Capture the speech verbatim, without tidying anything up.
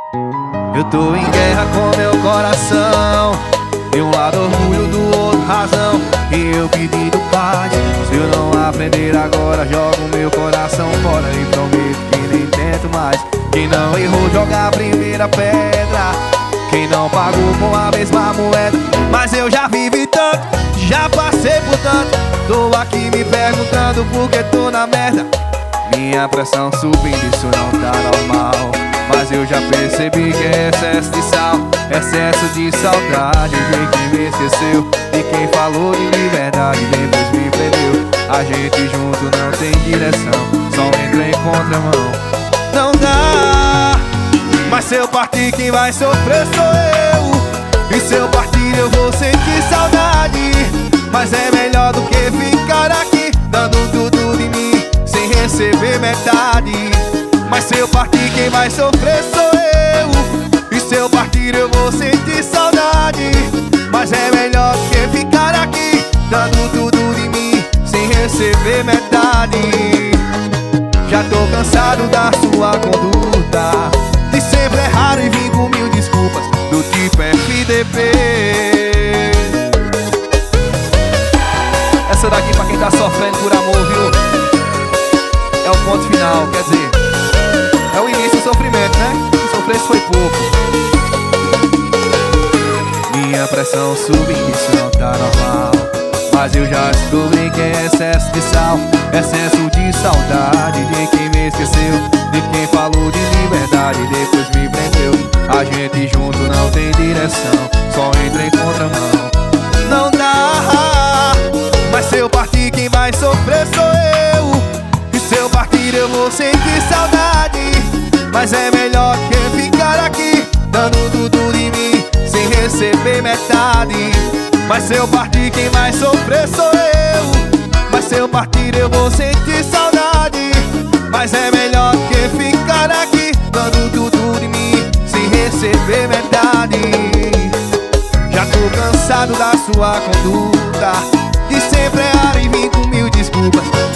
Eu tô em guerra com meu coração, de um lado orgulho, do outro razão. E eu pedindo paz, se eu não aprender agora, jogo meu coração fora e prometo que nem tento mais. Quem não errou joga a primeira pedra, quem não pagou com a mesma moeda. Mas eu já vivi tanto, já passei por tanto, tô aqui me perguntando por que tô na merda. Minha pressão subindo, isso não tá normal. Mas eu já percebi que é excesso de sal, excesso de saudade de quem me esqueceu, de quem falou de liberdade depois me prendeu. A gente junto não tem direção, só entra em contramão. Não dá, mas se eu partir quem vai sofrer sou eu. E se eu partir eu vou sentir saudade. Mas é melhor do que ficar aqui dando tudo de mim sem receber metade. Mas se eu partir quem vai sofrer sou eu. E se eu partir eu vou sentir saudade. Mas é melhor do que ficar aqui dando tudo de mim sem receber metade. Já tô cansado da sua conduta, de sempre errar e vir com mil desculpas, do tipo F D P. Essa daqui pra quem tá sofrendo por amor, viu? É o ponto final, quer dizer, é o início do sofrimento, né? Se sofresse foi pouco. Minha pressão subindo, isso não tá normal. Mas eu já descobri que é excesso de sal, excesso de saudade de quem me esqueceu, de quem falou de liberdade depois me prendeu. A gente junto não tem direção, só entra em contramão. Não dá, mas se eu partir quem vai sofrer sou eu. E se eu partir eu vou sentir saudade. Mas é melhor que ficar aqui dando tudo de mim sem receber metade. Mas se eu partir quem vai sofrer sou eu. Mas se eu partir eu vou sentir saudade. Mas é melhor que ficar aqui dando tudo de mim sem receber metade. Já tô cansado da sua conduta, de sempre errar e vir com mil desculpas,